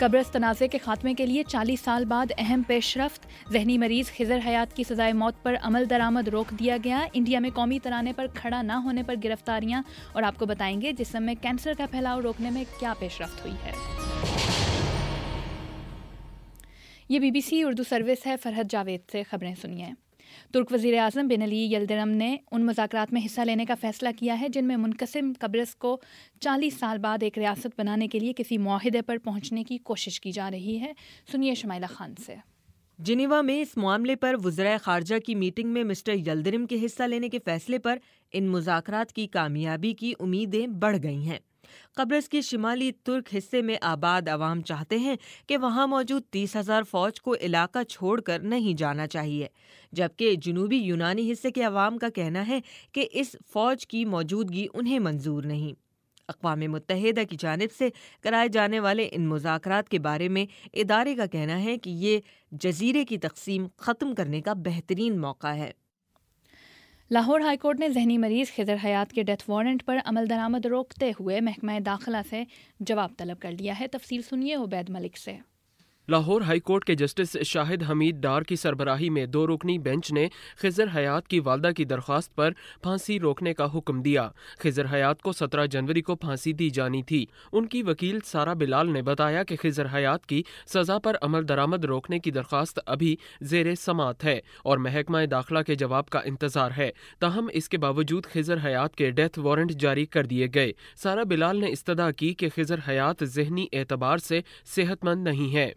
قبرص تنازع کے خاتمے کے لیے 40 سال بعد اہم پیش رفت، ذہنی مریض خضر حیات کی سزائے موت پر عمل درآمد روک دیا گیا، انڈیا میں قومی ترانے پر کھڑا نہ ہونے پر گرفتاریاں، اور آپ کو بتائیں گے جسم میں کینسر کا پھیلاؤ روکنے میں کیا پیش رفت ہوئی ہے۔ یہ BBC اردو سروس ہے، فرحت جاوید سے خبریں سنیے۔ ترک وزیر اعظم بن علی یلدرم نے ان مذاکرات میں حصہ لینے کا فیصلہ کیا ہے جن میں منقسم قبرص کو 40 سال بعد ایک ریاست بنانے کے لیے کسی معاہدے پر پہنچنے کی کوشش کی جا رہی ہے۔ سنیے شمائلہ خان سے۔ جنیوا میں اس معاملے پر وزرائے خارجہ کی میٹنگ میں مسٹر یلدرم کے حصہ لینے کے فیصلے پر ان مذاکرات کی کامیابی کی امیدیں بڑھ گئی ہیں۔ قبرص کے شمالی ترک حصے میں آباد عوام چاہتے ہیں کہ وہاں موجود 30,000 فوج کو علاقہ چھوڑ کر نہیں جانا چاہیے، جبکہ جنوبی یونانی حصے کے عوام کا کہنا ہے کہ اس فوج کی موجودگی انہیں منظور نہیں۔ اقوام متحدہ کی جانب سے کرائے جانے والے ان مذاکرات کے بارے میں ادارے کا کہنا ہے کہ یہ جزیرے کی تقسیم ختم کرنے کا بہترین موقع ہے۔ لاہور ہائی کورٹ نے ذہنی مریض خضر حیات کے ڈیتھ وارنٹ پر عمل درآمد روکتے ہوئے محکمہ داخلہ سے جواب طلب کر لیا ہے۔ تفصیل سنیے عبید ملک سے۔ لاہور ہائی کورٹ کے جسٹس شاہد حمید ڈار کی سربراہی میں 2 رکنی بینچ نے خضر حیات کی والدہ کی درخواست پر پھانسی روکنے کا حکم دیا۔ خضر حیات کو 17 جنوری کو پھانسی دی جانی تھی۔ ان کی وکیل سارا بلال نے بتایا کہ خضر حیات کی سزا پر عمل درآمد روکنے کی درخواست ابھی زیر سماعت ہے اور محکمہ داخلہ کے جواب کا انتظار ہے، تاہم اس کے باوجود خضر حیات کے ڈیتھ وارنٹ جاری کر دیے گئے۔ سارا بلال نے استدعا کی کہ خضر حیات ذہنی اعتبار سے صحت مند نہیں ہے۔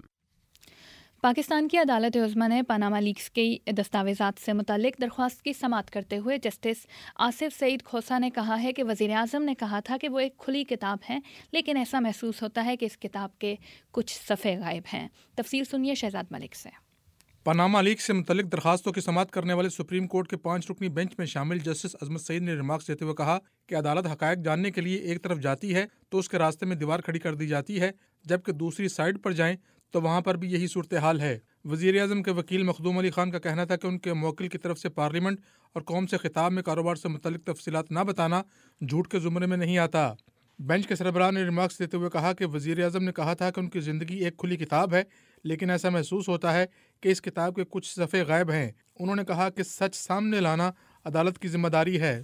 پاکستان کی عدالت عظمیٰ نے پاناما لیکس کی دستاویزات سے متعلق درخواست کی سماعت کرتے ہوئے جسٹس آصف سعید کھوسا نے کہا ہے کہ وزیر اعظم نے کہا تھا کہ وہ ایک کھلی کتاب ہے، لیکن ایسا محسوس ہوتا ہے کہ اس کتاب کے کچھ صفحے غائب ہیں۔ تفصیل سنیے شہزاد ملک سے۔ پاناما لیکس سے متعلق درخواستوں کی سماعت کرنے والے سپریم کورٹ کے 5 رکنی بینچ میں شامل جسٹس عظمت سعید نے ریمارکس دیتے ہوئے کہا کہ عدالت حقائق جاننے کے لیے ایک طرف جاتی ہے تو اس کے راستے میں دیوار کھڑی کر دی جاتی ہے، جبکہ دوسری سائڈ پر جائیں تو وہاں پر بھی یہی صورتحال ہے۔ وزیر اعظم کے وکیل مخدوم علی خان کا کہنا تھا کہ ان کے موکل کی طرف سے پارلیمنٹ اور قوم سے خطاب میں کاروبار سے متعلق تفصیلات نہ بتانا جھوٹ کے زمرے میں نہیں آتا۔ بینچ کے سربراہ نے ریمارکس دیتے ہوئے کہا کہ وزیر اعظم نے کہا تھا کہ ان کی زندگی ایک کھلی کتاب ہے، لیکن ایسا محسوس ہوتا ہے کہ اس کتاب کے کچھ صفحے غائب ہیں۔ انہوں نے کہا کہ سچ سامنے لانا عدالت کی ذمہ داری ہے۔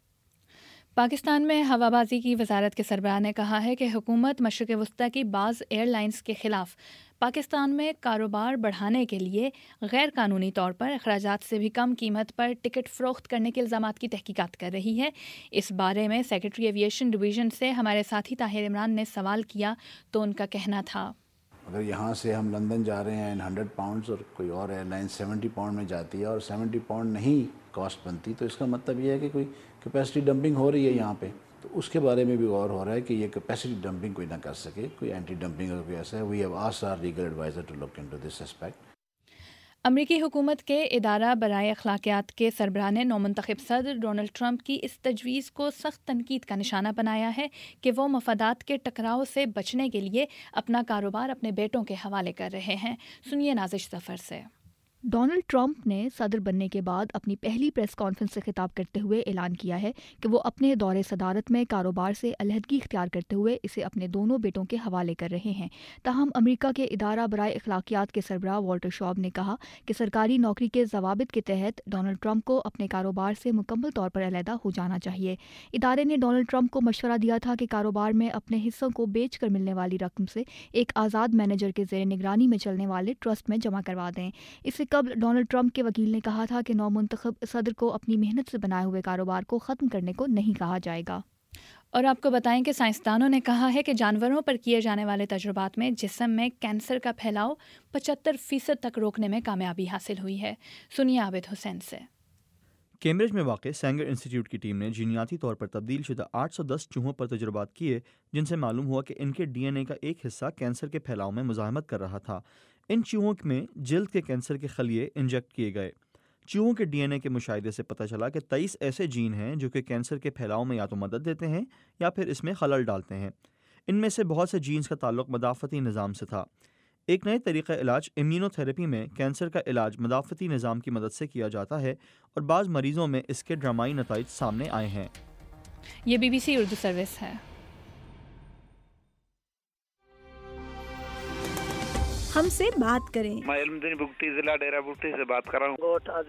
پاکستان میں ہوا بازی کی وزارت کے سربراہ نے کہا ہے کہ حکومت مشرق وسطیٰ کی بعض ایئر لائنز کے خلاف پاکستان میں کاروبار بڑھانے کے لیے غیر قانونی طور پر اخراجات سے بھی کم قیمت پر ٹکٹ فروخت کرنے کے الزامات کی تحقیقات کر رہی ہے۔ اس بارے میں سیکرٹری ایویشن ڈویژن سے ہمارے ساتھی طاہر عمران نے سوال کیا تو ان کا کہنا تھا، اگر یہاں سے ہم لندن جا رہے ہیں 100 پاؤنڈز اور کوئی اور ایئر لائن 70 پاؤنڈ میں جاتی ہے اور 70 پاؤنڈ نہیں کاسٹ بنتی، تو اس کا مطلب یہ ہے کہ کوئی کیپیسٹی ڈمپنگ ہو رہی ہے یہاں پہ۔ تو اس کے بارے میں بھی غور ہو رہا ہے کہ یہ کیپیسٹی ڈمپنگ کوئی نہ کر سکے، کوئی اینٹی ڈمپنگ اگر کوئی ایسا ہے۔ We have asked our legal advisor to look into this aspect. امریکی حکومت کے ادارہ برائے اخلاقیات کے سربراہ نے نومنتخب صدر ڈونلڈ ٹرمپ کی اس تجویز کو سخت تنقید کا نشانہ بنایا ہے کہ وہ مفادات کے ٹکراؤ سے بچنے کے لیے اپنا کاروبار اپنے بیٹوں کے حوالے کر رہے ہیں۔ سنیے نازش ظفر سے۔ ڈونلڈ ٹرمپ نے صدر بننے کے بعد اپنی پہلی پریس کانفرنس سے خطاب کرتے ہوئے اعلان کیا ہے کہ وہ اپنے دور صدارت میں کاروبار سے علیحدگی اختیار کرتے ہوئے اسے اپنے دونوں بیٹوں کے حوالے کر رہے ہیں۔ تاہم امریکہ کے ادارہ برائے اخلاقیات کے سربراہ والٹر شوب نے کہا کہ سرکاری نوکری کے ضوابط کے تحت ڈونلڈ ٹرمپ کو اپنے کاروبار سے مکمل طور پر علیحدہ ہو جانا چاہیے۔ ادارے نے ڈونلڈ ٹرمپ کو مشورہ دیا تھا کہ کاروبار میں اپنے حصوں کو بیچ کر ملنے والی رقم سے ایک آزاد مینیجر کے زیر نگرانی میں چلنے والے ٹرسٹ میں جمع کروا دیں۔ اس سے قبل ڈونلڈ ٹرمپ کے وکیل نے کہا تھا کہ نومنتخب صدر کو اپنی محنت سے بنائے ہوئے کاروبار کو ختم کرنے کو نہیں کہا جائے گا۔ اور آپ کو بتائیں کہ سائنسدانوں نے کہا ہے کہ جانوروں پر کیے جانے والے تجربات میں جسم میں کینسر کا پھیلاؤ 75% تک روکنے میں کامیابی حاصل ہوئی ہے۔ سنیے عابد حسین سے۔ کیمبرج میں واقع سینگر انسٹی ٹیوٹ کی ٹیم نے جینیاتی طور پر تبدیل شدہ 810 چوہوں پر تجربات کیے، جن سے معلوم ہوا کہ ان کے ڈی این اے کا ایک حصہ کینسر کے پھیلاؤ میں مزاحمت کر رہا تھا۔ ان چوہوں میں جلد کے کینسر کے خلیے انجیکٹ کیے گئے۔ چوہوں کے ڈی این اے کے مشاہدے سے پتہ چلا کہ 23 ایسے جین ہیں جو کہ کینسر کے پھیلاؤ میں یا تو مدد دیتے ہیں یا پھر اس میں خلل ڈالتے ہیں۔ ان میں سے بہت سے جینز کا تعلق مدافعتی نظام سے تھا۔ ایک نئے طریقہ علاج امیونو تھراپی میں کینسر کا علاج مدافعتی نظام کی مدد سے کیا جاتا ہے اور بعض مریضوں میں اس کے ڈرامائی نتائج سامنے آئے ہیں۔ یہ BBC اردو سروس ہے۔ ہم سے بات کریں۔ میں علمدین بگٹی ضلع ڈیرہ بگٹی سے بات کر رہا ہوں۔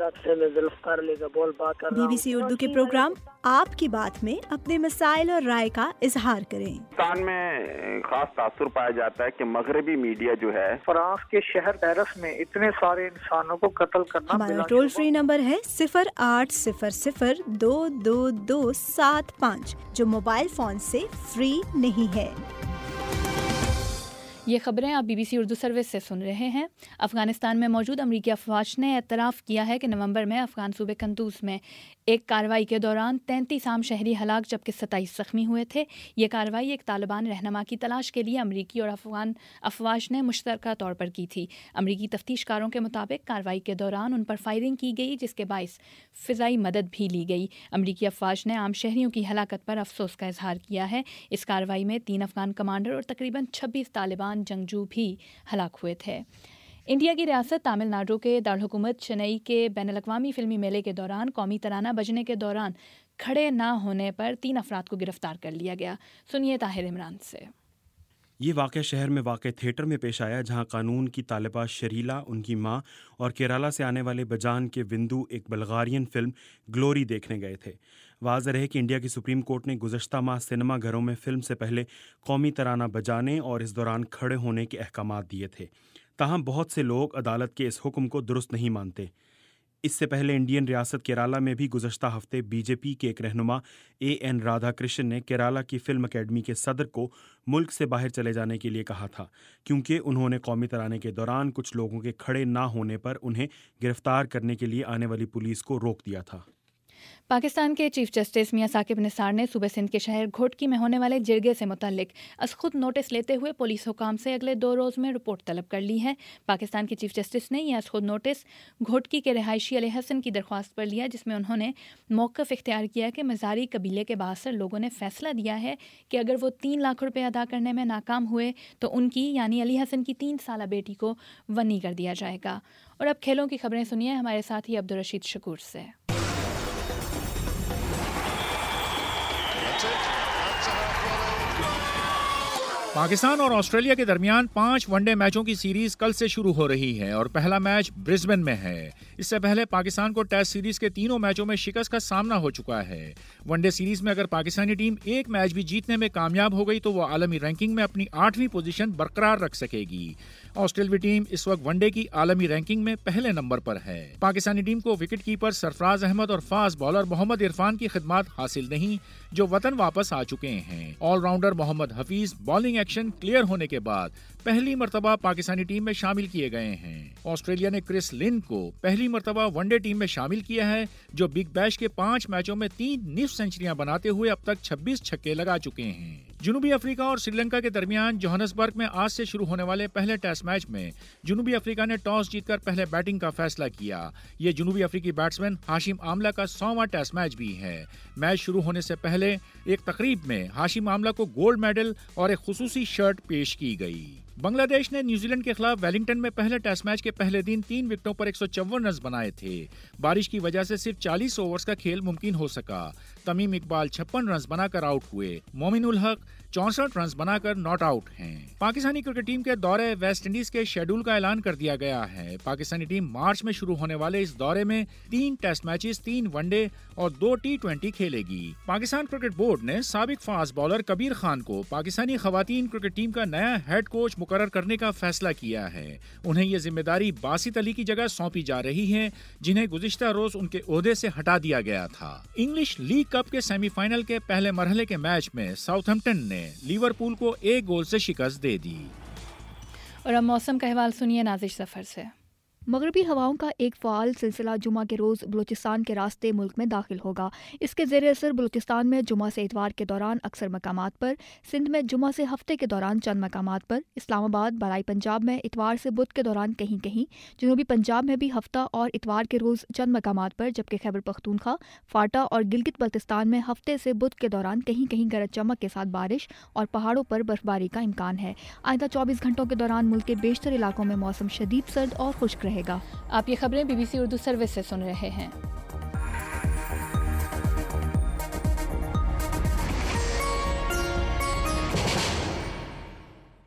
BBC اردو کے پروگرام آپ کی بات میں اپنے مسائل اور رائے کا اظہار کریں۔ پاکستان میں خاص تاثر پایا جاتا ہے کہ مغربی میڈیا جو ہے فرانس کے شہر پیرس میں اتنے سارے انسانوں کو قتل کرنا۔ ہمارا ٹول فری نمبر ہے 0800-222-75 جو موبائل فون سے فری نہیں ہے۔ یہ خبریں آپ BBC اردو سروس سے سن رہے ہیں۔ افغانستان میں موجود امریکی افواج نے اعتراف کیا ہے کہ نومبر میں افغان صوبے قندوز میں ایک کارروائی کے دوران 33 عام شہری ہلاک جبکہ 27 زخمی ہوئے تھے۔ یہ کارروائی ایک طالبان رہنما کی تلاش کے لیے امریکی اور افغان افواج نے مشترکہ طور پر کی تھی۔ امریکی تفتیش کاروں کے مطابق کارروائی کے دوران ان پر فائرنگ کی گئی جس کے باعث فضائی مدد بھی لی گئی۔ امریکی افواج نے عام شہریوں کی ہلاکت پر افسوس کا اظہار کیا ہے۔ اس کارروائی میں 3 افغان کمانڈر اور تقریباً 26 طالبان جنگجو بھی ہلاک ہوئے تھے۔ انڈیا کی ریاست تامل ناڈو کے دارالحکومت چنئی کے بین الاقوامی فلمی میلے کے دوران قومی ترانہ بجنے کے دوران کھڑے نہ ہونے پر 3 افراد کو گرفتار کر لیا گیا۔ سنیے طاہر عمران سے۔ یہ واقعہ شہر میں واقع تھیٹر میں پیش آیا جہاں قانون کی طالبہ شریلا، ان کی ماں اور کیرالا سے آنے والے بجان کے وندو ایک بلغارین فلم گلوری دیکھنے گئے تھے۔ واضح رہے کہ انڈیا کی سپریم کورٹ نے گزشتہ ماہ سنیما گھروں میں فلم سے پہلے قومی ترانہ بجانے اور اس دوران کھڑے ہونے کے احکامات دیے تھے، تاہم بہت سے لوگ عدالت کے اس حکم کو درست نہیں مانتے۔ اس سے پہلے انڈین ریاست کیرالا میں بھی گزشتہ ہفتے BJP کے ایک رہنما AN رادھا کرشن نے کیرالا کی فلم اکیڈمی کے صدر کو ملک سے باہر چلے جانے کے لیے کہا تھا کیونکہ انہوں نے قومی ترانے کے دوران کچھ لوگوں کے کھڑے نہ ہونے پر انہیں گرفتار کرنے کے لیے آنے والی پولیس کو روک دیا تھا۔ پاکستان کے چیف جسٹس میاں ثاقب نثار نے صوبہ سندھ کے شہر گھوٹکی میں ہونے والے جرگے سے متعلق از خود نوٹس لیتے ہوئے پولیس حکام سے اگلے 2 روز میں رپورٹ طلب کر لی ہے۔ پاکستان کے چیف جسٹس نے یہ از خود نوٹس گھوٹکی کے رہائشی علی حسن کی درخواست پر لیا جس میں انہوں نے موقف اختیار کیا کہ مزاری قبیلے کے بااثر لوگوں نے فیصلہ دیا ہے کہ اگر وہ 3 لاکھ روپے ادا کرنے میں ناکام ہوئے تو ان کی یعنی علی حسن کی 3 سالہ بیٹی کو ونی کر دیا جائے گا۔ اور اب کھیلوں کی خبریں سنیے ہمارے ساتھی عبدالرشید شکور سے۔ پاکستان اور آسٹریلیا کے درمیان 5 ون ڈے میچوں کی سیریز کل سے شروع ہو رہی ہے اور پہلا میچ برسبن میں ہے۔ اس سے پہلے پاکستان کو ٹیسٹ سیریز کے تینوں میچوں میں شکست کا سامنا ہو چکا ہے۔ ون ڈے سیریز میں اگر پاکستانی ٹیم ایک میچ بھی جیتنے میں کامیاب ہو گئی تو وہ عالمی رینکنگ میں اپنی 8ویں پوزیشن برقرار رکھ سکے گی۔ آسٹریلوی ٹیم اس وقت ون ڈے کی عالمی رینکنگ میں پہلے نمبر پر ہے۔ پاکستانی ٹیم کو وکٹ کیپر سرفراز احمد اور فاسٹ بالر محمد عرفان کی خدمات حاصل نہیں جو وطن واپس آ چکے ہیں۔ All rounder Muhammad Hafeez bowling action clear ہونے کے بعد پہلی مرتبہ پاکستانی ٹیم میں شامل کیے گئے ہیں۔ آسٹریلیا نے کرس لن کو پہلی مرتبہ ون ڈے ٹیم میں شامل کیا ہے جو بگ بیش کے 5 میچوں میں 3 نصف سینچریاں بناتے ہوئے اب تک 26 چھکے لگا چکے ہیں۔ جنوبی افریقہ اور سری لنکا کے درمیان جوہانسبرگ میں آج سے شروع ہونے والے پہلے ٹیسٹ میچ میں جنوبی افریقہ نے ٹاس جیت کر پہلے بیٹنگ کا فیصلہ کیا۔ یہ جنوبی افریقی بیٹسمین ہاشم آملہ کا 100واں ٹیسٹ میچ بھی ہے۔ میچ شروع ہونے سے پہلے ایک تقریب میں ہاشم آملہ کو گولڈ میڈل اور ایک خصوصی شرٹ پیش کی گئی۔ بنگلہ دیش نے نیوزی لینڈ کے خلاف ویلنگٹن میں پہلے ٹیسٹ میچ کے پہلے دن 3 وکٹوں پر 154 رنز بنائے تھے۔ بارش کی وجہ سے صرف 40 اوورز کا کھیل ممکن ہو سکا۔ تمیم اقبال 56 رنز بنا کر آؤٹ ہوئے۔ مومن الحق 64 رنز بنا کر ناٹ آؤٹ ہیں۔ پاکستانی کرکٹ ٹیم کے دورے ویسٹ انڈیز کے شیڈول کا اعلان کر دیا گیا ہے۔ پاکستانی ٹیم مارچ میں شروع ہونے والے اس دورے میں 3 ٹیسٹ میچز، 3 ون ڈے اور 2 T20 کھیلے گی۔ پاکستان کرکٹ بورڈ نے سابق فاسٹ بالر کبیر خان کو پاکستانی خواتین کرکٹ ٹیم کا نیا ہیڈ کوچ مقرر کرنے کا فیصلہ کیا ہے۔ انہیں یہ ذمہ داری باسط علی کی جگہ سونپی جا رہی ہے جنہیں گزشتہ روز ان کے عہدے سے ہٹا دیا گیا تھا۔ انگلش لیگ کپ کے سیمی فائنل کے پہلے مرحلے کے میچ میں ساؤتھ ہیمپٹن نے لیورپول کو 1 گول سے شکست دے دی۔ اور اب موسم کا احوال سنیے نازش ظفر سے۔ مغربی ہواؤں کا ایک فعال سلسلہ جمعہ کے روز بلوچستان کے راستے ملک میں داخل ہوگا۔ اس کے زیر اثر بلوچستان میں جمعہ سے اتوار کے دوران اکثر مقامات پر، سندھ میں جمعہ سے ہفتے کے دوران چند مقامات پر، اسلام آباد بالائی پنجاب میں اتوار سے بدھ کے دوران کہیں کہیں، جنوبی پنجاب میں بھی ہفتہ اور اتوار کے روز چند مقامات پر، جبکہ خیبر پختونخوا، فاٹا اور گلگت بلتستان میں ہفتے سے بدھ کے دوران کہیں کہیں گرج چمک کے ساتھ بارش اور پہاڑوں پر برفباری کا امکان ہے۔ آئندہ 24 گھنٹوں کے دوران ملک کے بیشتر علاقوں میں موسم شدید سرد اور خشک رہے گا۔ آپ یہ خبریں BBC اردو سروس سے سن رہے ہیں۔